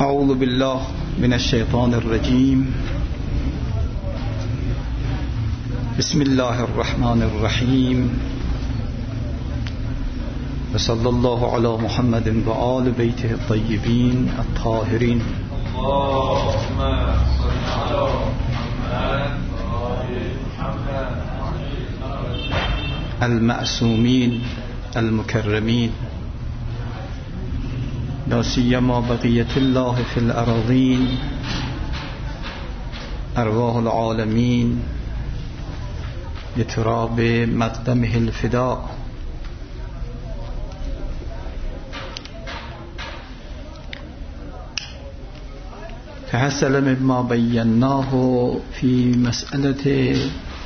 أعوذ بالله من الشيطان الرجيم. بسم الله الرحمن الرحيم. وصلى الله على محمد وآل بيته الطيبين الطاهرين. اللهم صل على محمد وآل محمد المعصومين المكرمين، لا سيما بقية الله في الأراضين، أرواح العالمين لتراب مقدمه الفداء. فحصل مما بيناه في مسألة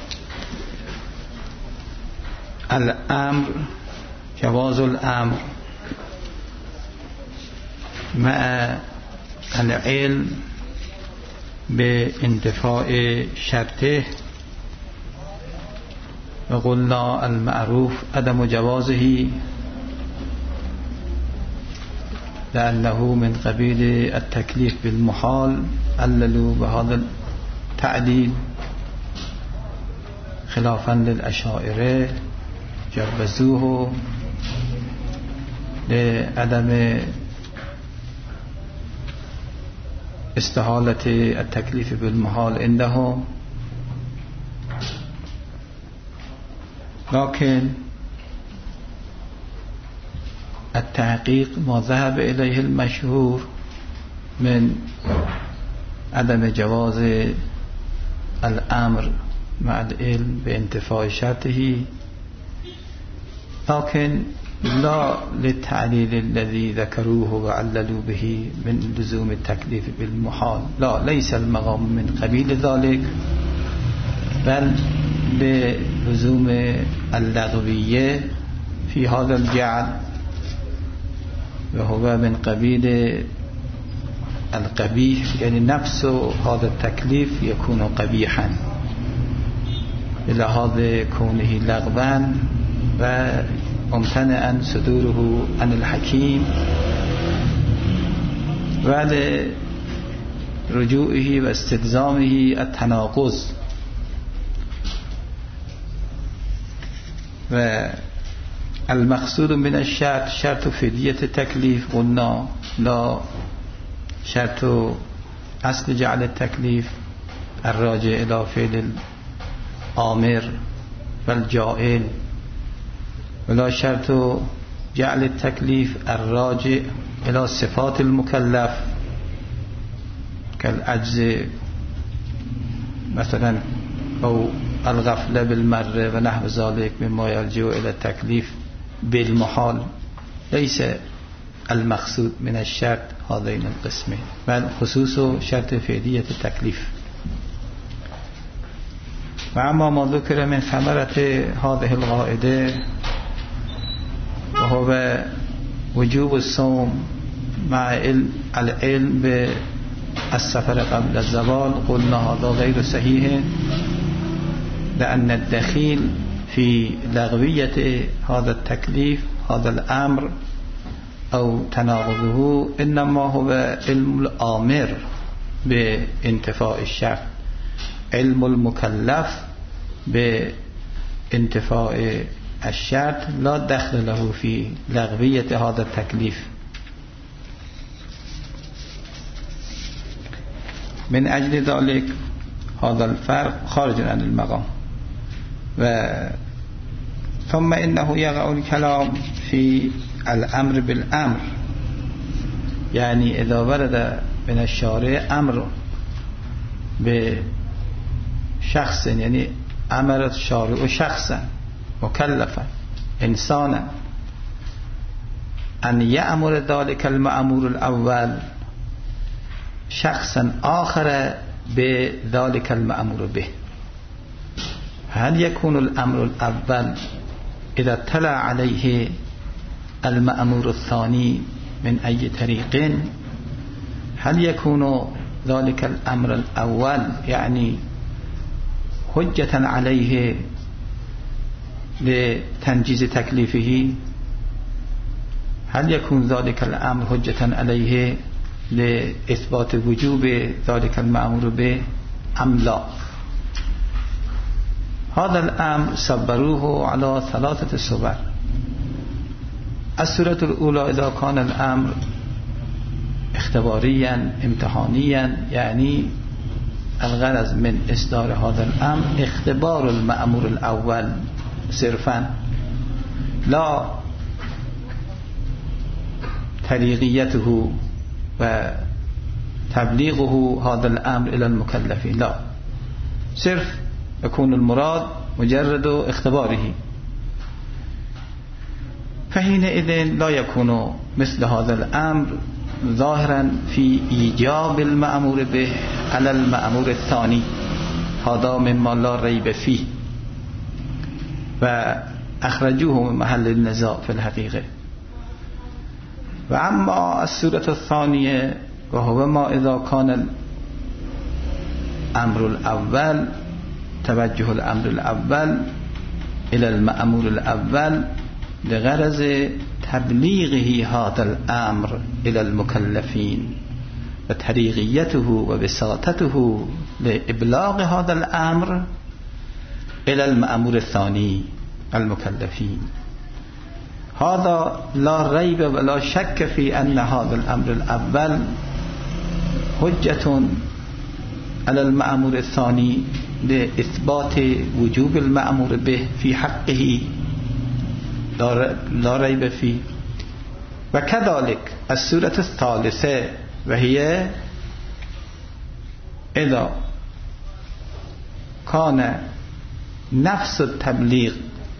الأمر، جواز الأمر مع العلم بانتفاء شرطه، وقلنا المعروف عدم جوازه لأنه من قبيل التكليف بالمحال. عللوا بهذا التعليل خلافا للأشاعرة، جوزوه لعدم استحالة التكليف بالمحال عندهم. لكن التحقيق ما ذهب إليه المشهور من عدم جواز الأمر مع العلم بانتفاء شرطه، لكن لا للتعليل الذي ذكروه وعللوا به من لزوم التكليف بالمحال. لا، ليس المقام من قبيل ذلك، بل للزوم اللغوية في هذا الجعل، وهو من قبيل القبيح، يعني نفس هذا التكليف يكون قبيحا لهذا كونه لغوا وممتنعا صدوره عن الحكيم، ولرجوعه واستلزامه التناقض. والمقصود من الشرط شرط فدية التكليف، قلنا لا شرط أصل جعل التكليف الراجع إلى فعل الآمر والجائل، ولا شرط جعل التكليف الراجع إلى صفات المكلف كالعجز مثلا أو الغفلة بالمرة ونحو ذلك مما يلجأ إلى التكليف بالمحال. ليس المقصود من الشرط هذين القسمين، بل خصوص شرط فعلية التكليف. وأما ما ذكر من ثمرة هذه القاعدة وهو وجوب الصوم مع العلم بالسفر قبل الزوال، قلنا هذا غير صحيح، لأن الدخيل في لغوية هذا التكليف هذا الأمر أو تناقضه إنما هو علم الآمر بانتفاء الشرط، علم المكلف بانتفاء الشرط لا دخل له في لغوية هذا التكليف. من أجل ذلك هذا الفرق خارج عن المقام. ثم إنه يقع الكلام في الأمر بالأمر، يعني إذا ورد من الشارع أمر بشخص، يعني أمر الشارع شخصا مكلفا إنسانا أن يأمر ذلك المأمور الأول شخصا آخر بذلك المأمور به، هل يكون الأمر الأول إذا اطلع عليه المأمور الثاني من أي طريق، هل يكون ذلك الأمر الأول يعني حجة عليه لتنجيز تكليفه؟ هل يكون ذلك الأمر حجة عليه لإثبات وجوب ذلك المأمور به أم لا. هذا الأمر صبروه على 3 صور. الصورة الأولى إذا كان الأمر اختباريا امتحانيا، يعني الغرض من إصدار هذا الأمر اختبار المأمور الأول صرفا، لا تبليغيته وتبليغه هذا الأمر إلى المكلفين، لا، صرف يكون المراد مجرد اختباره. فحينئذ لا يكون مثل هذا الأمر ظاهرا في إيجاب المأمور به على المأمور الثاني، هذا مما لا ريب فيه، وأخرجوه من محل النزاع في الحقيقة. وأما الصورة الثانية وهو ما إذا كان الأمر الأول، توجه الأمر الأول إلى المأمور الأول لغرض تبليغه هذا الأمر إلى المكلفين وتريغيته وبساطته لإبلاغ هذا الأمر إلى المأمور الثاني المكلفين. هذا لا ريب ولا شك في أن هذا الأمر الأول حجة على المأمور الثاني لإثبات وجوب المأمور به في حقه، لا ريب فيه. وكذلك السورة الثالثة وهي إذا كان نفس التبليغ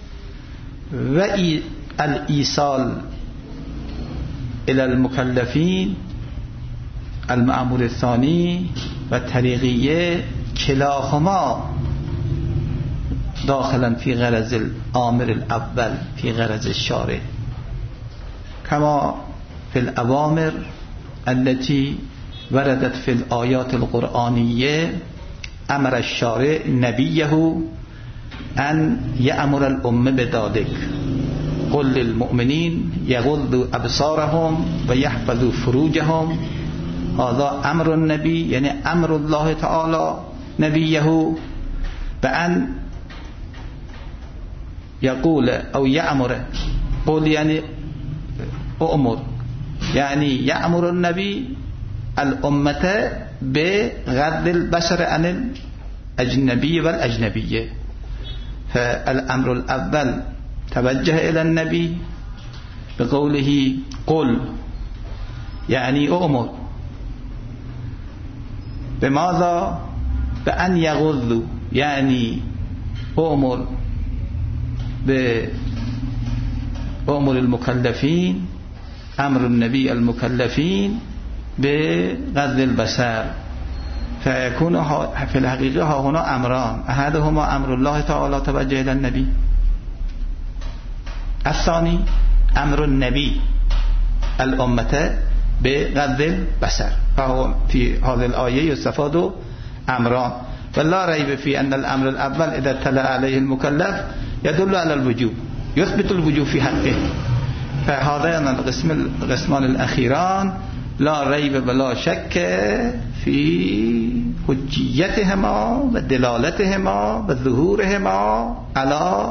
والإيصال إلى المكلفين المأمور الثاني والتريغية كلاهما داخلا في غرض الآمر الأول في غرض الشارع، كما في الأوامر التي وردت في الآيات القرآنية. أمر الشارع نبيه أن يأمر الأمة بذلك، قل للمؤمنين يغضوا أبصارهم ويحفظوا فروجهم. هذا أمر النبي، يعني أمر الله تعالى نبيه بأن يقول أو يأمر. قل يعني أمر، يعني يأمر النبي الأمة بغض البصر عن الأجنبي والأجنبية. فالأمر الأول توجه إلى النبي بقوله قل، يعني أمر. بماذا؟ بأن يغض، يعني أمر بأمر المكلفين، أمر النبي المكلفين بغض البصر. فيكون في الحقيقة هنا أمران، أحدهما أمر الله تعالى توجه إلى النبي، الثاني أمر النبي الأمة بغض البصر. فهو في هذه الآية يستفاد أمران، ولا ريب في أن الأمر الأول إذا تلا عليه المكلف يدل على الوجوب، يثبت الوجوب في حقه. فهذان القسمان الأخيران لا ريب ولا شك في حجيتهما ودلالتهما وظهورهما على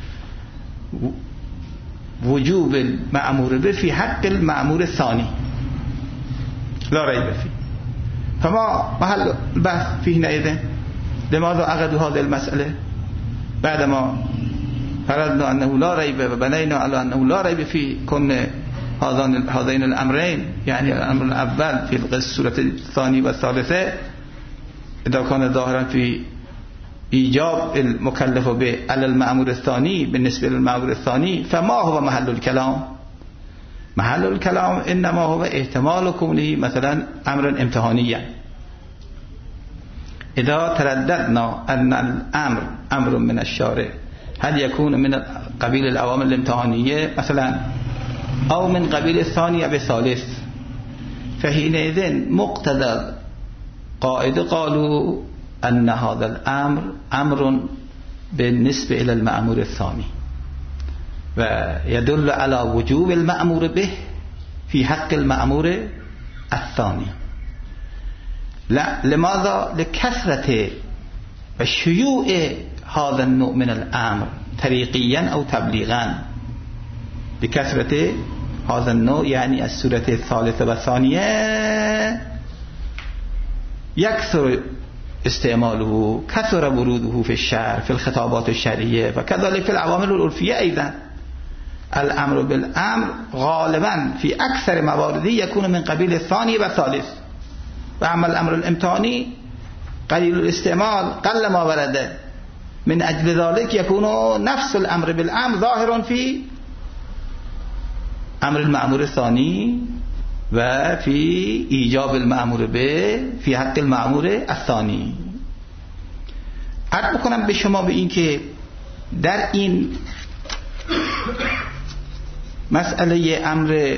وجوب المأمور به في حق المأمور الثاني، لا ريب فيه. فما محل البحث فيه إذن؟ لماذا أخذوا هذه المسألة بعدما فرضنا أنه لا ريب وبنينا على أنه لا ريب في كون هذين الأمرين، يعني الأمر الأول في السورة الثانية والثالثة إذا كان ظاهرا في إيجاب المكلف به على المأمور الثاني بالنسبة للمأمور الثاني. فما هو محل الكلام؟ محل الكلام إنما هو احتمال كونه مثلا أمرا امتحانيا. إذا ترددنا أن الأمر أمر من الشارع، هل يكون من قبيل الأوامر الامتحانية مثلا أو من قبيل الثانية بالثالث؟ فحينئذ مقتضى قائد قالوا أن هذا الأمر أمر بالنسبة إلى المأمور الثاني، ويدل على وجوب المأمور به في حق المأمور الثانی. لماذا؟ لكثرة و شیوع هذا النوع من الامر طریقیا او تبلیغا. بكثرة هذا النوع يعني السورة الثالثة والثانية يكثر استعماله، كثر وروده في الشرع في الخطابات الشرعية وكذلك في العوامل العرفية أيضا. الأمر بالأمر غالبا في أكثر موارده يكون من قبيل الثاني والثالث، وأما الأمر الامتحاني قليل الاستعمال قل ما ورد، من أجل ذلك يكون نفس الأمر بالأمر ظاهر في أمر المأمور الثاني و في ایجاب المأمور به في حق المأمور الثانی. عرض بکنم به شما به این که در این مسئله امر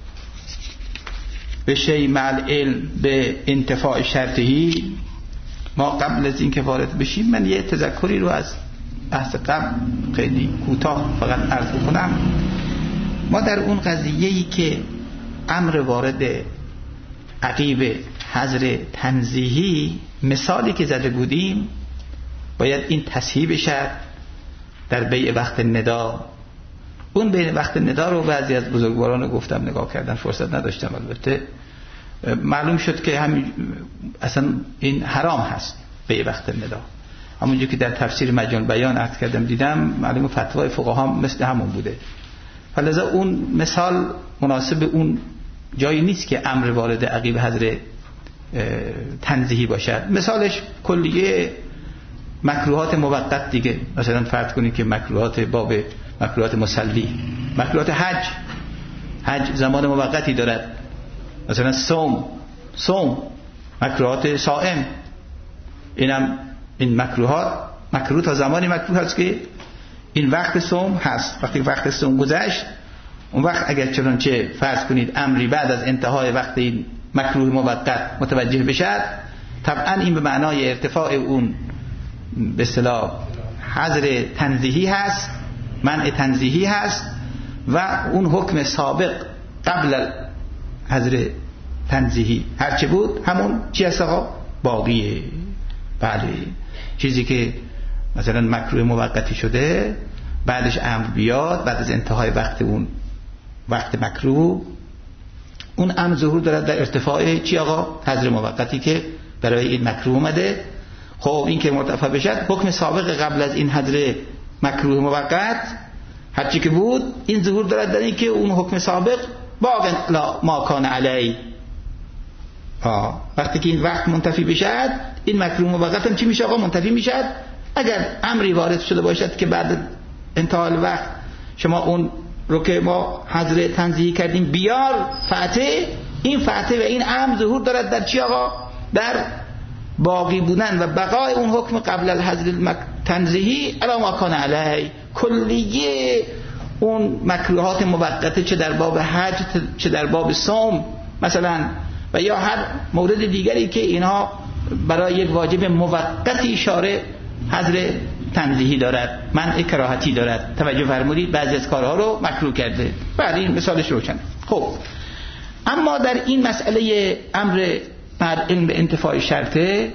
به شیء مع العلم به انتفاع شرطی، ما قبل از این که وارد بشیم من یه تذکری رو از بحث قبل خیلی کوتاه فقط عرض بکنم. ما در اون قضیه‌ای که امر وارد عقیب حظر تنزیهی مثالی که زده بودیم، باید این تصحیح بشه در بیع وقت ندا. اون بیع وقت ندا رو بعضی از بزرگواران گفتم نگاه کردن، فرصت نداشتم البته. معلوم شد که همین اصلا این حرام هست بیع وقت ندا. همونجور که در تفسیر مجموع بیان عرض کردم دیدم معلوم فتوای فقها مثل همون بوده. فلذا اون مثال مناسب اون جایی نیست که امر وارد عقیب حظر تنزیهی باشد. مثالش کلیه مکروهات موقت دیگه. مثلا فرض کنید که مکروهات باب مکروهات مسلی، مکروهات حج زمان موقتی دارد. مثلا صوم مکروهات صائم، این مکروهات مکروه تا زمانی مکروه هست که این وقت صوم هست. وقتی وقت صوم گذشت اون وقت اگر چنانچه فرض کنید امری بعد از انتهای وقت این مکروه موقت متوجه بشد، طبعا این به معنای ارتفاع اون به اصطلاح حظر تنزیهی هست، منع تنزیهی هست و اون حکم سابق قبل حظر تنزیهی هرچه بود همون چی هست آقا؟ باقیه. بله، چیزی که مثلا مکروه موقتی شده بعدش امر بیاد بعد از انتهای وقت اون وقت مکروه، اون امر ظهور دارد در ارتفاع چی آقا؟ حظر موقتی که برای این مکروه اومده. خب این که مرتفع بشد حکم سابق قبل از این حظر مکروه موقت هرچی که بود این ظهور دارد در این که اون حکم سابق باقی لا ما کان علی. وقتی که این وقت منتفی بشد این مکروه موقت هم چی میشه آقا؟ منتفی میشد. اگر امری وارد شده باشد که بعد انتهای وقت شما اون رو که ما حظر تنزیهی کردیم بیار فعته، این فعته و این امر ظهور دارد در چی آقا؟ در باقی بودن و بقای اون حکم قبل الحظر تنزیهی علی ما کان علی. کلیه اون مکروهات موقته چه در باب حج چه در باب صوم مثلا و یا هر مورد دیگری که اینها برای یک واجب موقتی شارع حظر تنزیهی دارد، منع کراهتی دارد. توجه فرمودید بعضی از کارها رو مکروه کرده. بله این مثالش روشنه. خب اما در این مسئله امر بر علم به انتفاع شرطه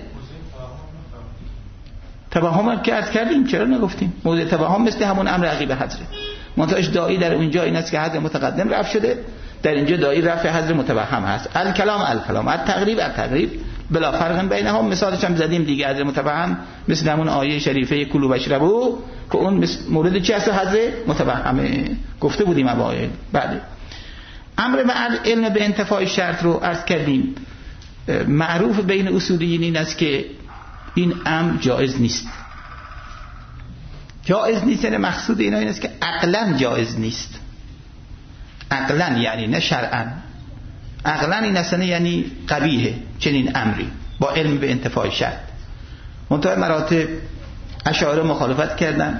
توهم که عرض کردیم، چرا نگفتیم؟ موضوع توهم مثل همون امر عقیب حظره. منتهاش داعی در اونجا این است که حظر متقدم رفع شده، در اینجا داعی رفع حظر متوهم هست. الکلام التقریب بلا فرق بینهم. مثالش هم زدیم دیگه. حظر متوهم مثل همون آیه شریفه کلوا واشربوا که اون مورد چی هست؟ حظر متوهمه گفته بودیم اوایل. بله. امر مع علم به انتفاع شرط رو عرض کردیم. معروف بین اصولیین این است که این امر جایز نیست. جایز نیست یعنی مقصود اینا این است که عقلا جایز نیست. عقلا یعنی نه شرعا. عقلا این اصلا یعنی قبیحه چنین امری با علم به انتفاع شرط. منتهای مراتب اشاعره مخالفت کردن.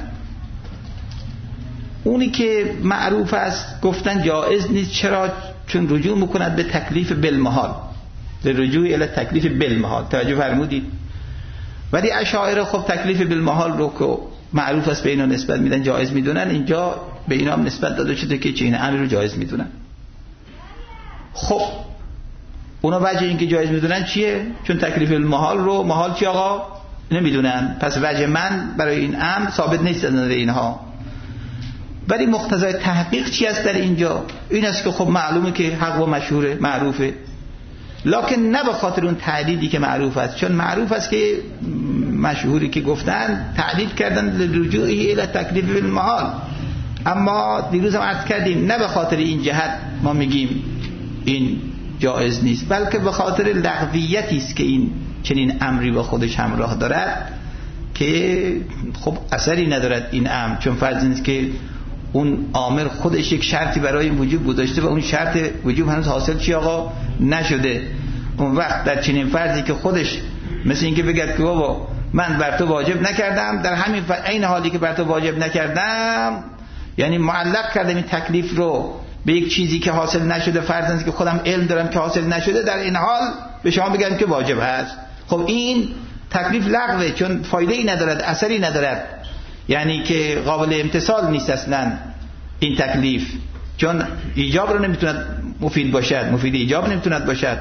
اونی که معروف است گفتن جایز نیست. چرا؟ چون رجوع میکند به تکلیف بالمحال، به رجوع الی تکلیف بالمحال. توجه فرمودید؟ ولی اشاعره خب تکلیف بالمحال رو که معروف است به اینا نسبت میدن جایز میدونن، اینجا به اینا هم نسبت داده شده که چه این امر رو جایز میدونن. خب اونا وجه این که جایز میدونن چیه؟ چون تکلیف المحال رو محال چی آقا نمیدونن، پس وجه من برای این امر ثابت نیست از نظر اینها. ولی مقتضای تحقیق چی است در اینجا؟ این است که خب معلومه که حق و مشهوره، معروفه، لکن نه به خاطر اون تعلیلی که معروف است، چون معروف است که مشهوری که گفتن تعلیل کردن لرجوعی الی تکلیف المحال. اما دیروز هم عرض کردیم نه به خاطر این جهت ما میگیم این جایز نیست، بلکه به خاطر لغویتی است که این چنین امری با خودش همراه دارد که خب اثری ندارد این امر، چون فرض نیست که اون آمر خودش یک شرطی برای وجوب گذاشته و اون شرط وجوب هنوز حاصل چی آقا نشده. اون وقت در چنین فرضی که خودش مثل اینکه بگد که بابا من بر تو واجب نکردم، در همین عین حالی که بر تو واجب نکردم یعنی معلق کردم این تکلیف رو به یک چیزی که حاصل نشده، فرض نیست که خودم علم دارم که حاصل نشده، در این حال به شما بگم که واجب هست. خب این تکلیف لغوه، چون فایده ای ندارد، اثری ندارد، یعنی که قابل امتثال نیست اصلا این تکلیف، چون ایجاب رو نمیتوند مفید باشد، مفید ایجاب نمیتوند باشد.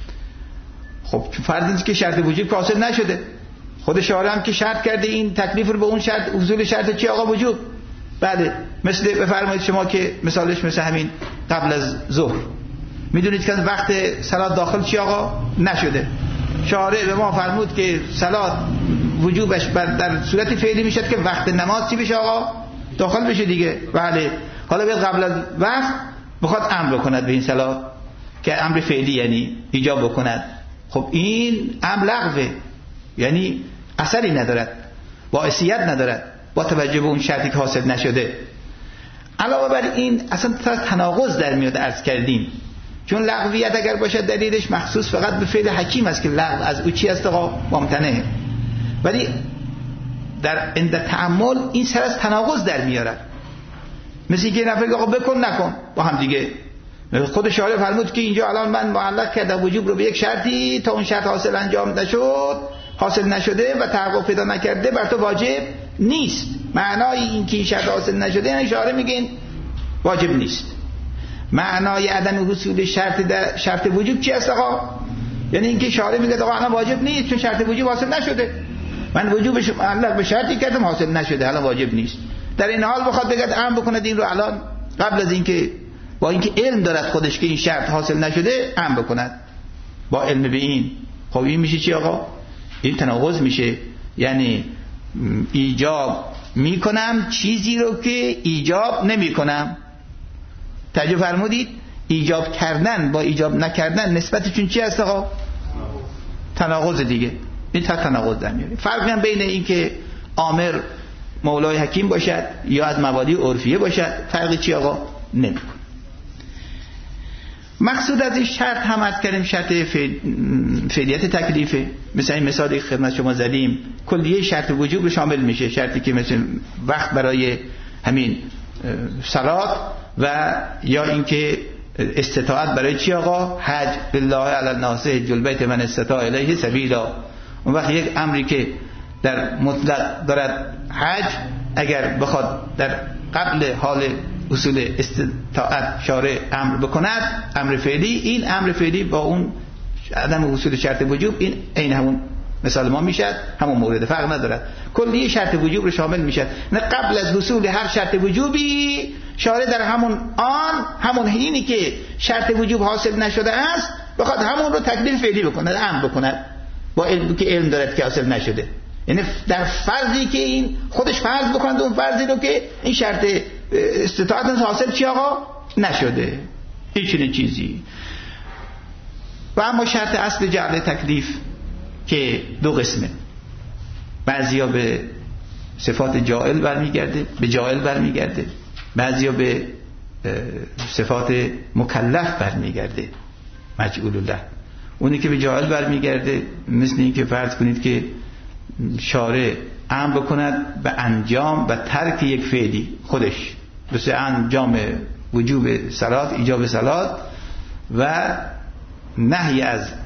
خب فرض نیست که شرط وجوب حاصل نشده، خود شارع هم که شرط کرده این تکلیف رو به اون شرط، اصول شرط چی آقا وجوب. بله، مثل بفرمایید شما که مثالش مثل همین قبل از ظهر میدونید که وقت صلات داخل چی آقا نشده، شارع به ما فرمود که صلات وجوبش در صورت فعلی میشد که وقت نماز چی بشه آقا داخل بشه دیگه. بله، حالا بیاد قبل از وقت بخواد امر بکند به این صلات که امر فعلی یعنی ایجاب بکند، خب این امر لغوه، یعنی اثری ندارد، باعثیت ندارد با توجه به اون شرطی که حاصل نشده. علاوه بر این اصلا تناقض در میاد عرض کردیم، چون لغویت اگر باشد دلیلش مخصوص فقط به فعل حکیم است که لغو از او چی است آقا ممتنعه، ولی در تأمل این سر از تناقض در میارد، مثل که نفر آقا بکن نکن با هم دیگه. خود شارع فرمود که اینجا الان من معلق کردم وجوب رو به یک شرطی، تا اون شرط حاصل انجام نشد، حاصل نشده و تحقق پیدا نکرده بر تو واجب نیست. معنای این که این شرط حاصل نشده یعنی شارع میگه واجب نیست. معنای عدم حصول شرط وجوب چی است آقا؟ یعنی اینکه شارع میگه آقا الان واجب نیست چون شرط وجوب حاصل نشده، من وجوبش معلق به شرطی کردم حاصل نشده الان واجب نیست. در این حال بخواد بگه امر بکند این رو الان قبل از اینکه با اینکه علم دارد خودش که این شرط حاصل نشده امر بکند با علم به این، خب این میشه چی آقا؟ این تناقض میشه، یعنی ایجاب میکنم چیزی رو که ایجاب نمیکنم. توجه فرمودید؟ ایجاب کردن با ایجاب نکردن نسبتشون چی هست آقا؟ تناقض دیگه، این تناقض در میاره. فرقی هم بین این که آمر مولای حکیم باشد یا از مبادی عرفیه باشد فرقی چی آقا؟ نمیکنه. مقصود از این شرط هم از کردیم شرط فعلیت تکلیفه، مثل این مثالی که خدمت شما زدیم کلیه شرط وجوب رو شامل میشه، شرطی که مثل وقت برای همین صلات و یا اینکه استطاعت برای چی آقا؟ حج، بالله علی الناس حج البیت من استطاع الیه سبیلا. اون وقت یک امری که در مطلق دارد حج، اگر بخواد در قبل حال اصول استطاعت شارع امر بکند امر فعلی، این امر فعلی با اون عدم اصول شرط وجوب این عین همون مثال ما میشد، همون مورد، فرق ندارد، کلیه شرط وجوب رو شامل میشد. نه قبل از حصول هر شرط وجوبی شارع در همون حینی که شرط وجوب حاصل نشده است بخواد همون رو تکلیف فعلی بکند، امر بکند با علم که علم دارد که حاصل نشده، یعنی در فرضی که این خودش فرض بکند اون فرضی رو که این شرط استطاعت حاصل چی آقا؟ نشده، این چنین چیزی. و اما شرط اصل جعل تکلیف که دو قسمه، بعضیا به صفات جائل برمیگرده، به جائل برمیگرده، بعضیا به صفات مکلف برمیگرده، مجعول الله. اونی که به جائل برمیگرده مثل این که فرض کنید که شارع امر بکند به انجام و ترک یک فعلی خودش، مثل انجام وجوب صلات، ایجاب صلات و نهی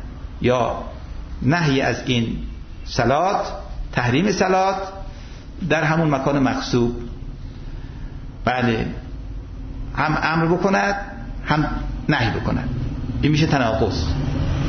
از این صلات، تحریم صلات در همون مکان مغصوب. بله، هم امر بکند هم نهی بکند، این میشه تناقض.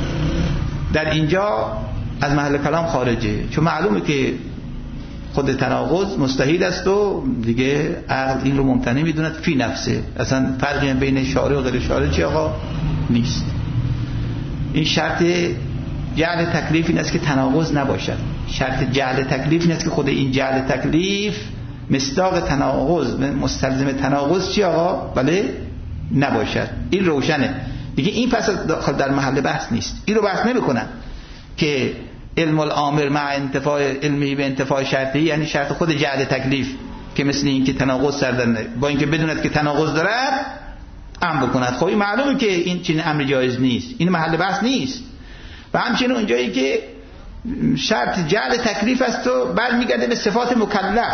در اینجا از محل کلام خارجه، چون معلومه که خود تناقض مستحیل است و دیگه عقل این رو ممتنع میدوند فی نفسه. اصلا فرقی بین شارع و غیر شارع چی آقا؟ نیست. این شرط جعل تکلیف این است که تناقض نباشد. شرط جعل تکلیف این است که خود این جعل تکلیف مصداق تناقض مستلزم تناقض چی آقا؟ بله نباشد. این روشنه دیگه. این پس داخل در محل بحث نیست. این رو بحث نمی‌کنن که علم الامر مع انتفاع علمی به انتفاع شرطی، یعنی شرط خود جعل تکلیف که مثل این که تناقض سردن با اینکه بدوند که تناقض دارد امر بکند. خب این معلومه که این چنین امر جایز نیست، این محل بحث نیست. و همچنین اونجایی که شرط جعل تکلیف است و برمیگرده به صفات مکلف.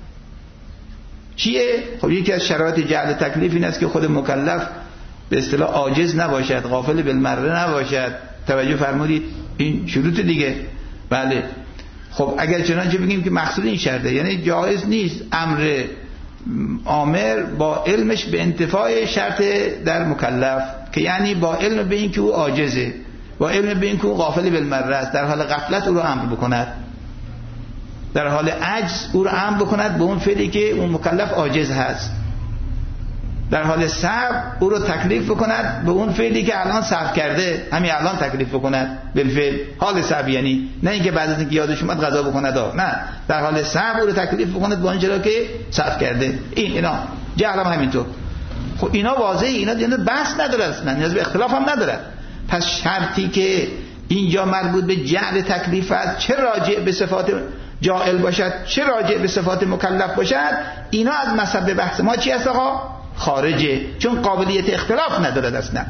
چیه؟ خب یکی از شرایط جعل تکلیف این است که خود مکلف به اصطلاح عاجز نباشد، غافل بالمره نباشد. توجه فرمودید؟ این شروط دیگه. بله. خب اگر چنانچه بگیم که مقصود این شرطه، یعنی جایز نیست امر آمر با علمش به انتفاع شرط در مکلف، که یعنی با علم به این که او عاجزه، با علم به این که او غافل بالمره است، در حال غفلت او رو امر بکند، در حال عجز او رو امر بکند به اون فعلی که اون مکلف عاجز هست، در حال صبر او رو تکلیف بکند به اون فعلی که الان صبر کرده، همین الان تکلیف بکند بالفعل، حال صبر، یعنی نه اینکه بعد از اینکه یادش اومد قضا بکند، نه، در حال صبر او رو تکلیف بکند به آنچه که صبر کرده. اینا جهل هم همینطور. خب اینا واضحه، اینا دیگه بحث نداره اصلا، نیاز به اختلاف هم نداره. پس شرطی که اینجا مربوط به جعل تکلیف است، چه راجع به صفات جاعل باشد چه راجع به صفات مکلف باشد، اینا از مصب بحث ما چی است آقا؟ خارجه، چون قابلیت اختلاف ندارد اصلا.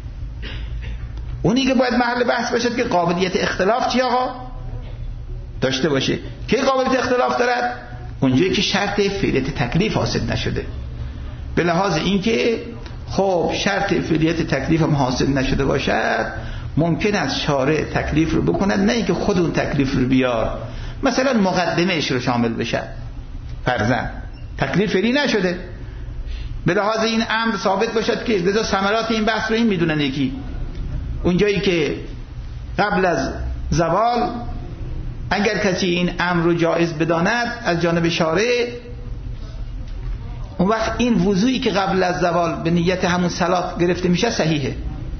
اونی که باید محل بحث باشد که قابلیت اختلاف چی آقا؟ داشته باشه. که قابلیت اختلاف دارد؟ اونجایی که شرط فعلیت تکلیف حاصل نشده. به لحاظ اینکه خب شرط فعلیت تکلیف هم حاصل نشده باشد، ممکن است شارع تکلیف رو بکند، نه اینکه خود اون تکلیف رو بیار، مثلا مقدمهش رو شامل بشه، فرضاً تکلیف فعلی نشده، به لحاظ این امر ثابت باشد که لذا ثمرات این بحث رو این میدونن. یکی اونجایی که قبل از زوال اگر کسی این امر رو جایز بداند از جانب شارع، اون وقت این وضوعی که قبل از زوال به نیت همون صلات گرفته میشه صحیحه.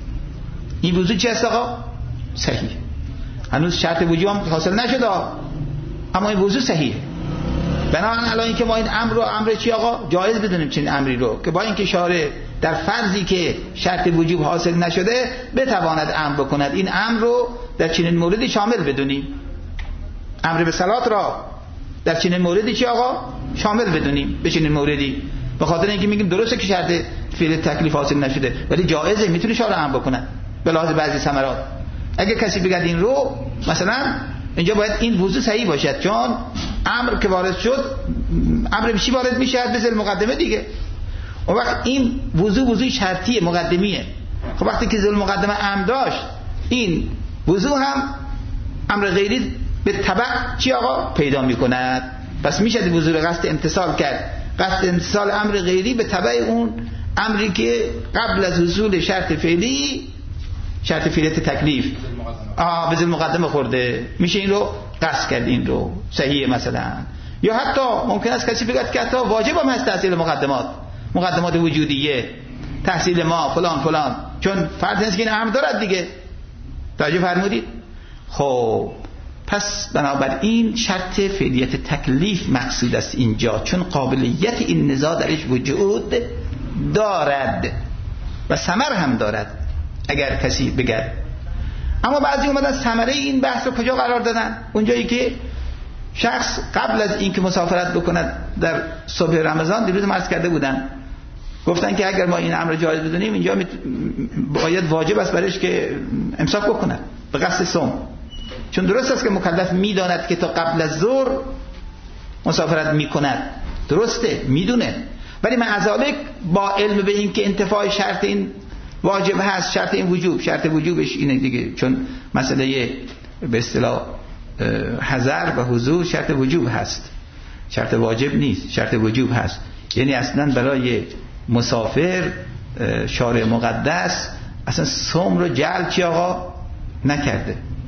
این وضوع چی است آقا؟ صحیح. هنوز شرط وجوب هم حاصل نشده، اما این وضوع صحیحه. بنابراین الان اینکه ما این امر رو امر چی آقا؟ جایز بدونیم چنین امری رو، که با اینکه شارع در فرضی که شرط وجوب حاصل نشده بتواند امر بکند، این امر رو در چنین موردی شامل بدونیم. امر به صلات را در چنین موردی چی آقا؟ شامل بدونیم به چنین موردی، به خاطر اینکه میگیم درسته که شرط فعل تکلیف حاصل نشده ولی جایزه، میتونه شارع امر بکنه به لحاظ بعضی ثمرات. اگه کسی بگه این رو مثلا اینجا باید این وضوع صحیح باشد، چون امر که وارد شد، امر چی وارد میشه؟ به ذیل مقدمه دیگه. اون وقت این وضوع شرطیه، مقدمیه. خب وقتی که ذیل مقدمه امر داشت، این وضوع هم امر غیری به تبع چی آقا پیدا میکند. پس میشه وضوع قصد امتصال کرد، قصد امتصال امر غیری به تبع اون امری که قبل از حصول شرط فعلی، شرط فعلیت تکلیف به ذیل مقدمه خورده، میشه این رو قصد کرد، این رو صحیحه مثلا. یا حتی ممکن است کسی بگه که حتی واجب هم هست تحصیل مقدمات وجودیه، تحصیل ما فلان، چون فرض نیست که این امر دارد دیگه. توجه فرمودید؟ خب پس بنابراین شرط فعلیت تکلیف مقصود است اینجا، چون قابلیت این نزاع درش وجود دارد و ثمر هم دارد اگر کسی بگه. اما بعضی اومدن ثمره این بحث رو کجا قرار دادن؟ اونجایی که شخص قبل از اینکه مسافرت بکند در صبح رمضان، دیروز عرض کرده بودن، گفتن که اگر ما این امر جایز بدونیم اینجا باید واجب است برش که امساک بکند به قصد صوم، چون درست است که مکلف میداند که تا قبل از ظهر مسافرت میکند، درسته میدونه، ولی معذالک با علم به این که انتفاع شرط این واجب هست، شرط این وجوب، شرط وجوبش اینه دیگه، چون مسئله به اصطلاح حذر و حضور شرط وجوب هست، شرط واجب نیست، شرط وجوب هست. یعنی اصلا برای مسافر شارع مقدس اصلا صوم رو جعل چی آقا نکرده،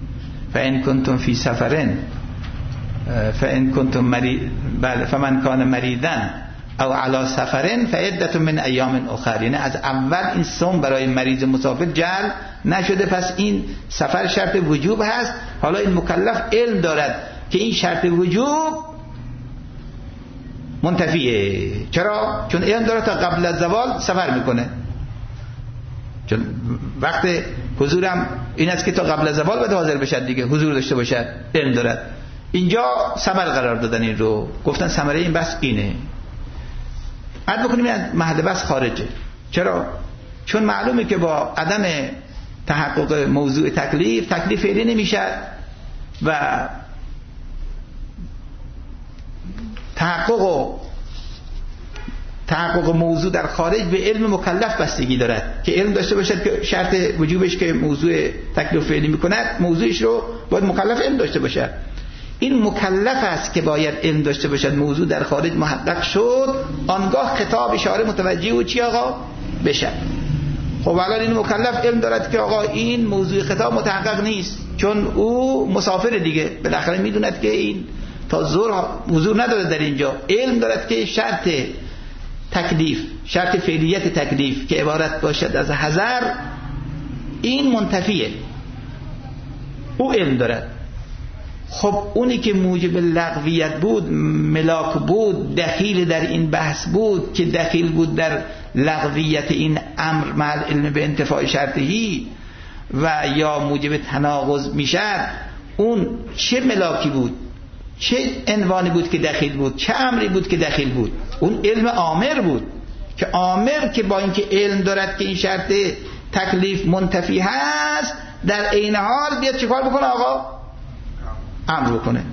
فإن کنتم فی سفرن فإن کنتم بله فمن کان مریضا او علی سفرن فعدة من ایام اخر. یعنی از اول این صوم برای مریض مسافر جعل نشده، پس این سفر شرط وجوب هست. حالا این مکلف علم دارد که این شرط وجوب منتفیه. چرا؟ چون علم داره تا قبل از زوال سفر میکنه، چون وقت حضورم این است که تا قبل از زوال باید حاضر بشد دیگه، حضور داشته باشد، علم دارد. اینجا ثمر قرار دادن این رو، گفتن ثمره این بحث اینه. عد بکنیم از محل بحث خارجه. چرا؟ چون معلومه که با عدم تحقق موضوع تکلیف فعلی نمیشه و تحقق موضوع در خارج به علم مکلف بستگی دارد که علم داشته باشد که شرط وجوبش که موضوع تکلیف فعلی میکند، موضوعش رو باید مکلف علم داشته باشد. این مکلف است که باید علم داشته باشد. موضوع در خارج محقق شد، آنگاه خطاب اشاره متوجه و چی آقا بشد. خب الان این مکلف علم دارد که آقا این موضوع خطاب متحقق نیست، چون او مسافر دیگه، بالاخره میدوند که این تا ظهر حضور نداره در اینجا. علم دارد که شرط تکلیف، شرط فعلیت تکلیف که عبارت باشد از حذر، این منتفیه. او علم دارد. خب اونی که موجب لغویت بود، ملاک بود، دخیل در این بحث بود که دخیل بود در لغویت این امر مع علم به انتفاع شرطهی و یا موجب تناقض میشد، اون چه ملاکی بود، چه عنوانی بود که دخیل بود، چه امری بود که دخیل بود؟ اون علم آمر بود که آمر که با اینکه علم دارد که این شرط تکلیف منتفی هست، در عین حال بیاد چیکار بکنه آقا؟ امر بکنه.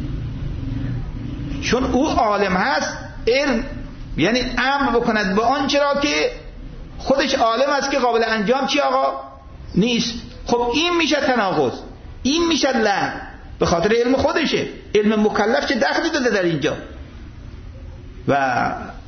چون او عالم هست، علم یعنی امر بکند به آنچه را که خودش عالم است که قابل انجام چی آقا؟ نیست. خب این میشه تناقض، این میشه لغو، به خاطر علم خودشه. علم مکلف چه دخلی داده در اینجا؟ و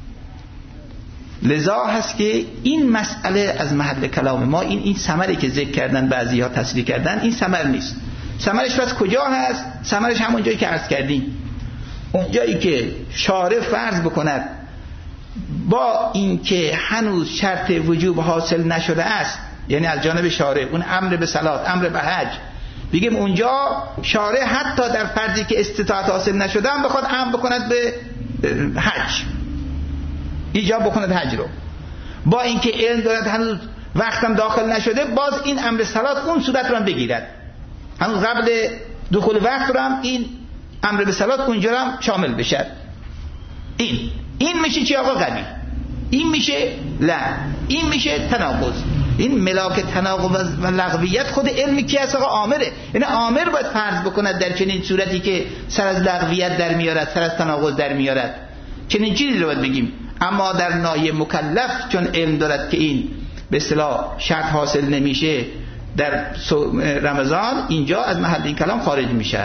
لذا هست که این مسئله از محل کلام ما، این ثمری که ذکر کردن بعضی ها تصریح کردن، این ثمر نیست. ثمرش پس کجا هست؟ ثمرش همون جایی که عرض کردیم، اون جایی که شارع فرض بکند با اینکه هنوز شرط وجوب حاصل نشده است، یعنی از جانب شارع اون امر به صلات، امر به حج، بگیم اونجا شارع حتی در فردی که استطاعت حاصل نشده هم بخواد امر بکند به حج، ایجاب بکند حج رو، با اینکه علم دارد هنوز وقتم داخل نشده، باز این امر صلات اون صورت رو هم بگیرد، هنوز قبل دخول وقت رو هم این امر به صلات اونجا رو هم شامل بشد. این میشه چی آقا؟ قوی. این میشه این میشه تناقض. این ملاک تناقض و لغویت خود علمی کی هست آقا؟ آمره. یعنی آمر باید فرض بکند در چنین صورتی که سر از لغویت در میارد، سر از تناقض در میارد، چنین چیزی رو باید بگیم. اما در ناحیه مکلف چون علم دارد که این به اصطلاح شرط حاصل نمیشه در رمضان، اینجا از محل این کلام خارج میشه.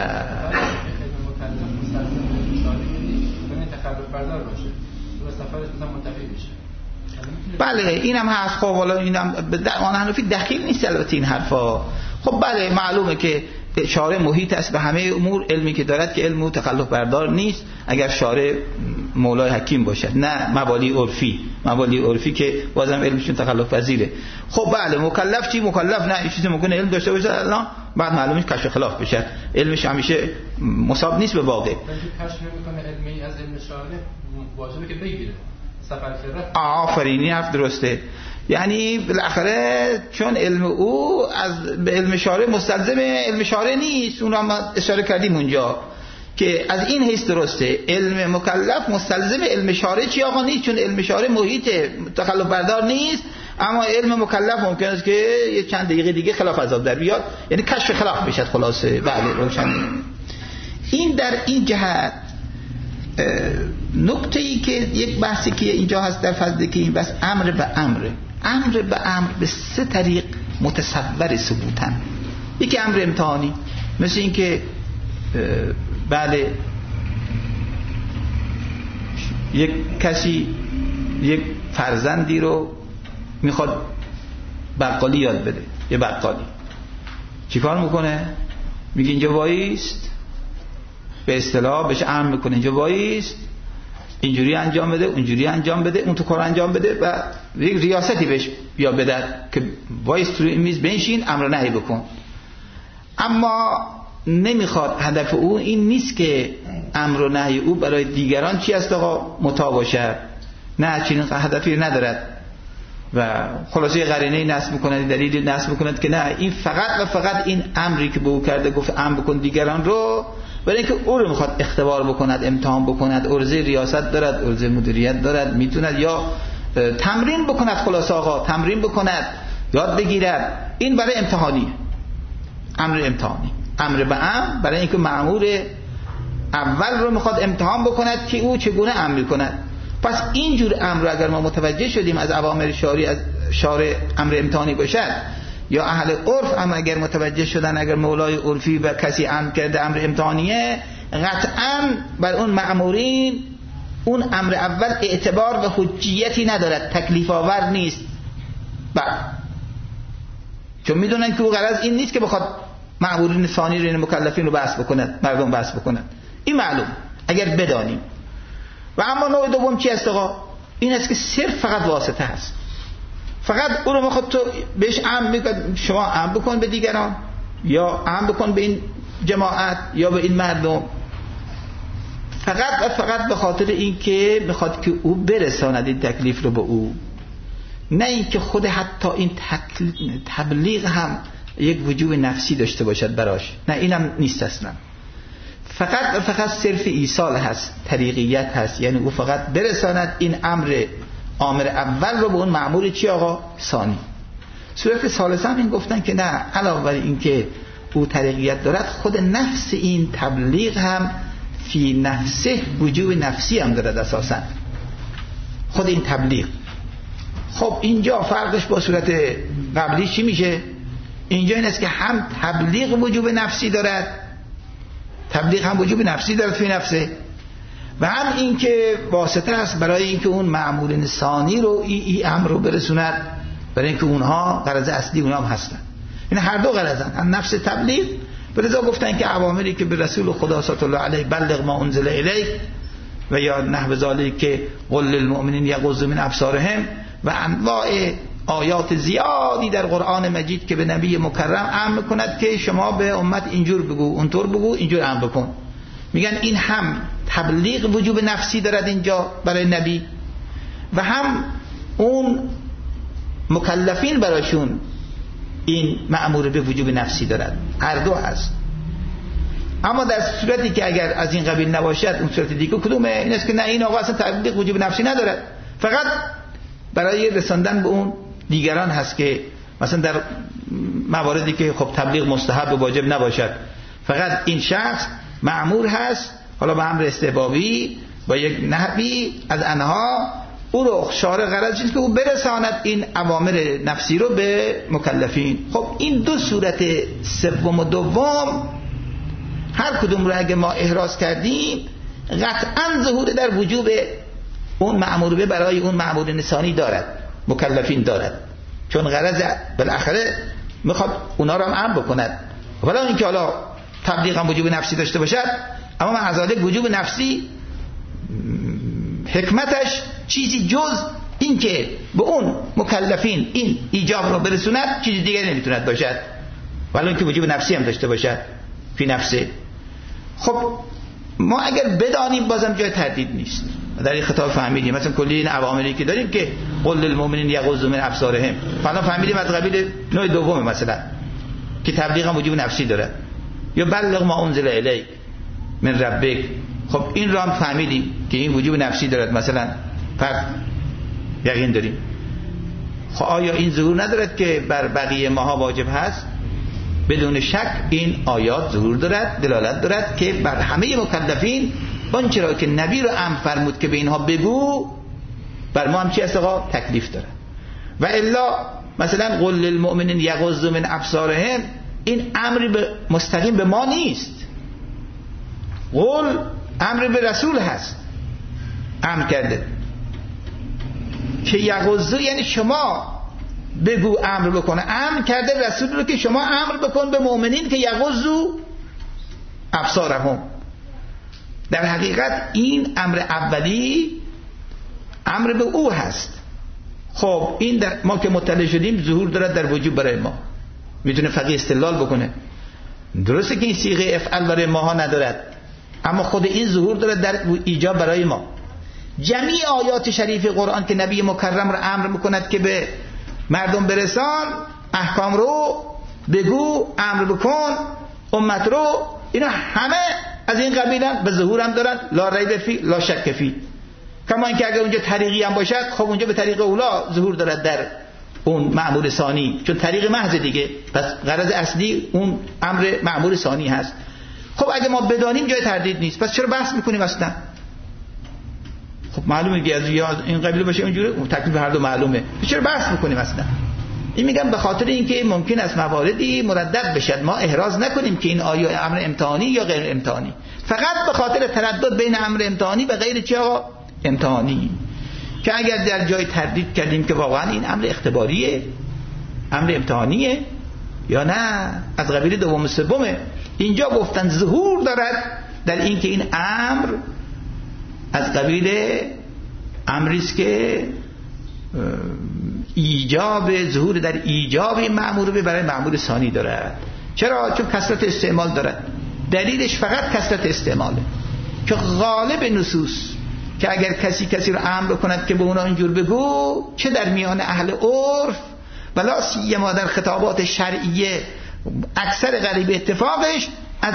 بله اینم هست. خب حالا اینم آن حنفی دخیل نیست البته این حرفا. خب بله معلومه که شارع محیط است به همه امور، علمی که دارد که علم تکلف بردار نیست اگر شارع مولای حکیم باشد، نه مبالی عرفی که بازم علمشون تکلف پذیره. خب بله مکلف چی؟ مکلف نه این چیزی ممکنه علم داشته باشه الان بعد معلومه کشف خلاف بشه، علمش همیشه مصاب نیست به واقع. کشف نمی‌کنه علمی از علم شارع واجبه که بگیره سفر فرق. آفرینی حرف درسته. یعنی بالاخره چون علم او از به علم شارع مستلزم علم شارع نیست، اون رو ما اشاره کردیم اونجا که از این حیث درسته، علم مکلف مستلزم علم شارع چی آقا نیست، چون علم شارع محیط تکلف بردار نیست، اما علم مکلف ممکن است که یه چند دقیقه دیگه خلاف عذاب در بیاد، یعنی کشف خلاف بشد. خلاصه بله روشن. این در این جهت نکته ای که یک بحثی که اینجا هست در فضل که این بحث امر به امر به سه طریق متصور ثبوتن. یکی امر امتحانی، مثل این که بله یک کسی یک فرزندی رو میخواد بقالی یاد بده، یه بقالی چیکار میکنه؟ میگه اینجا وایست، به اصطلاح بهش امر میکنه اینجا وایست، اینجوری انجام بده، اونجوری انجام بده، اون تو کار انجام بده و یک ریاستی بهش یا بده که وایست روی میز بنشین، امر و نهی بکن. اما نمیخواد، هدف او این نیست که امر و نهی او برای دیگران چی است آقا مطاع باشد، نه، چنین هدفی ندارد و خلاصه قرینه نصب میکنند، دلیل نصب میکنند که نه، این فقط و فقط این امری که به او کرده، گفت امر بکن دیگران رو، برای اینکه او رو میخواد اختبار بکند، امتحان بکند، عرضه ریاست دارد، عرضه مدیریت دارد، میتوند یا تمرین بکند، خلاصه آقا تمرین بکند، یاد بگیرد. این برای امتحانیه، امر امتحانی، امر به امر، برای اینکه مأمور اول رو میخواد امتحان بکند که او چگونه امر کند. پس اینجور امر اگر ما متوجه شدیم از اوامر شارع، از شارع امر امتحانی باشد، یا اهل عرف هم اگر متوجه شدن، اگر مولای عرفی و کسی امر کرده امر امتحانیه، قطعا بر اون مأمورین اون امر اول اعتبار و حجیتی ندارد، تکلیف آور نیست. چون میدونن که او غرض این نیست که بخواد مأمورین ثانی رو، مکلفین رو بحث بکند، مردم بحث بکند. این معلوم اگر بدانیم. و اما نوع دوم چی است آقا؟ این است که صرف فقط واسطه هست، فقط او رو میخواد تو بهش امر میکنه، شما امر بکن به دیگران، یا امر بکن به این جماعت یا به این مردم، فقط و فقط به خاطر این که میخواد که او برساند این تکلیف رو به او، نه این که خود حتی این تبلیغ هم یک وجوب نفسی داشته باشد براش، نه، اینم نیست اصلا. فقط و فقط صرف ایصال هست، طریقیت هست، یعنی او فقط برساند این امر اول رو به اون مأمور چی آقا؟ ثانی. صورت ثالثه هم این گفتن که نه، علاوه بر این که او طریقیت دارد، خود نفس این تبلیغ هم فی نفسه وجوب نفسی هم دارد اساسا، خود این تبلیغ. خب اینجا فرقش با صورت قبلی چی میشه؟ اینجا این است که هم تبلیغ وجوب نفسی دارد، تبلیغ هم وجوب نفسی دارد فی نفسه، و هم این که واسطه است برای اینکه اون مأمورین ثانی رو این امر رو برسوند، برای اینکه اونها غرض اصلی اونها هم هستن. این هر دو غرضن، هم نفس تبلیغ، برای گفتن که اوامری که به رسول خدا صلی الله علیه بلغ ما انزل الیک، و یا نحو ذالک که قل للمؤمنین یغضوا من ابصارهم، و انواع آیات زیادی در قرآن مجید که به نبی مکرم امر کند که شما به امت اینجور بگو، اونطور بگو، اینجور امر بکن. میگن این هم تبلیغ وجوب نفسی دارد اینجا برای نبی، و هم اون مکلفین براشون این مأمور به وجوب نفسی دارد، هر دو هست. اما در صورتی که اگر از این قبیل نباشد، اون صورت دیگه کدومه؟ این است که نه، این آقا اصلا تبلیغ وجوب نفسی ندارد، فقط برای رساندن به اون دیگران هست، که مثلا در مواردی که خب تبلیغ مستحب و واجب نباشد، فقط این شخص مأمور هست، حالا به امر استحبابی با یک نحوی از انها، او رو شارع غرض چیست که او برساند این اوامر نفسی رو به مکلفین. خب این دو صورت سوم و دوم هر کدوم رو اگه ما احراز کردیم، قطعا ظهور در وجوب اون مأمور به برای اون مأمور ثانی دارد، مکلفین دارد، چون غرض بالاخره میخواد اونا رو هم امر بکند. ولی اینکه حالا تبلیغ هم وجوب نفسی داشته باشد، اما مع ذلک وجوب نفسی حکمتش چیزی جز این که به اون مکلفین این ایجاب رو برسوند چیزی دیگه نمیتوند باشد، ولی اینکه وجوب نفسی هم داشته باشد فی نفسه. خب ما اگر بدانیم بازم جای تردید نیست، در این خطاب فهمیدیم مثلا کلی این اوامری که داریم که قل للمؤمنین یغضوا من ابصارهم، فعلا فهمیدیم از قبیل نوع دوم مثلا که تبلیغ هم وجوب نفسی داره، یا بلغ ما انزل الیک من ربک، خب این رو هم فهمیدیم که این وجوب نفسی دارد مثلا، فرق یقین داریم. خب آیا این ظهور ندارد که بر بقیه ماها واجب هست؟ بدون شک این آیات ظهور دارد، دلالت دارد که بر همه مکلفین آنچه را که نبی رو امر فرمود که به اینها بگو، بر ما هم چی است آقا؟ تکلیف داره. و الا مثلا قل للمؤمنین یغضوا من ابصارهم، این امری مستقیم به ما نیست، قل امر به رسول هست، امر کرده که یغضوا یعنی شما بگو، امر بکنه، امر کرده رسول رو که شما امر بکن به مؤمنین که یغضوا ابصارهم. در حقیقت این امر اولی امر به او هست. خب این ما که مطلع شدیم ظهور دارد در وجوب برای ما، میتونه فقیه استدلال بکنه. درسته که این صیغه افعل برای ماها ندارد، اما خود این ظهور دارد در ایجاب برای ما. جمیع آیات شریف قرآن که نبی مکرم رو امر میکند که به مردم برسان، احکام رو بگو، امر بکن، امت رو، اینا همه از این قبیلن، به ظهور هم دارن، لا ریب فی لا شک فی. کما اینکه اگر اونجا طریقی هم باشد، خب اونجا به طریق اولا ظهور دارد در اون مأمور ثانی، چون طریق محض دیگه، پس غرض اصلی اون امر مأمور ثانی هست. خب اگه ما بدانیم جای تردید نیست، پس چرا بحث میکنیم اصلا؟ خب معلومه که از این قبیله باشه اونجوری، اون تکلیف هر دو معلومه، چرا بحث میکنیم اصلا؟ این میگم به خاطر اینکه ممکن است مواردی مردد بشد، ما احراز نکنیم که این آیا امر امتحانی یا غیر امتحانی، فقط به خاطر تردد بین امر امتحانی و غیر چی آقا امتحانی، که اگر در جای تردید کردیم که واقعا این امر اختباریه، امر امتحانیه یا نه از قبیل دوم سومه، اینجا گفتن ظهور دارد در این که این امر از قبیل امری است که ایجاب ظهور در ایجاب این مأمور به برای مأمور ثانی دارد. چرا؟ چون کثرت استعمال دارد. دلیلش فقط کثرت استعماله، که غالب نصوص که اگر کسی رو امر کند که به اونا اینجور بگو، چه در میان اهل عرف ولا سیما در خطابات شرعیه، اکثر غریب اتفاقش از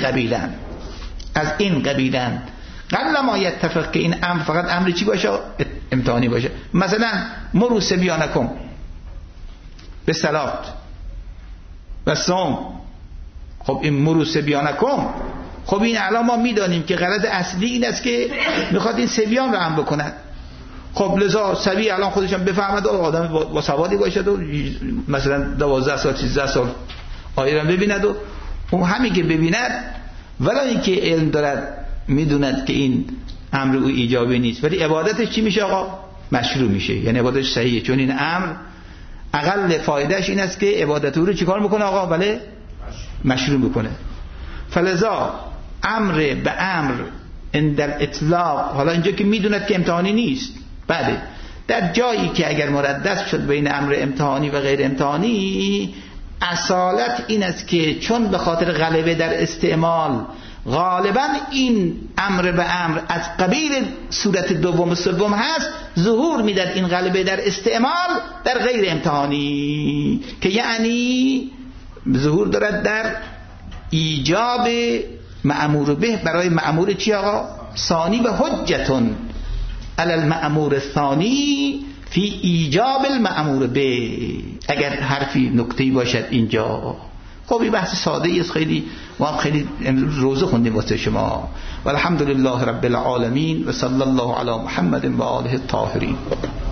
این قبیلن قبل ما یتفق که این امر فقط امر چی باشه؟ امتحانی باشه. مثلا مروا صبیانکم بالصلاة و صوم. خب این مروا صبیانکم، خب این الان ما میدانیم که غرض اصلی این است که میخواد این صبیان رو امر بکند. خب لذا صبی الان خودش هم بفهمد، آدم با سوادی باشد و مثلا 12 سال 13 سال آیه رو ببیند و اون همین که ببیند ولی اینکه علم دارد میدوند که این امر او ایجابی نیست، ولی عبادتش چی میشه آقا؟ مشروع میشه، یعنی عبادتش صحیحه، چون این امر اقل فایدهش این است که عبادت او رو چیکار میکنه آقا؟ بله مشروع میکنه. فلذا امر به امر عند الاطلاق، حالا اینجا که میدوند که امتحانی نیست، بله در جایی که اگر مردد شد بین امر امتحانی و غیر امتحانی، اصالت این است که چون به خاطر غلبه در استعمال غالبا این امر به امر از قبیل صورت دوم و سوم هست، ظهور میداد این غلبه در استعمال در غیر امتحانی، که یعنی ظهور دارد در ایجاب مأمور به برای مأمور چی آقا؟ ثانی، و حجتون علی المأمور الثانی فی ایجاب المأمور به، اگر حرفی نکته‌ای باشد اینجا. خب این بحث ساده است، خیلی ما هم خیلی روزه خوندیم واسه شما. والحمدلله رب العالمین و صلی الله علی محمد و آله الطاهرین.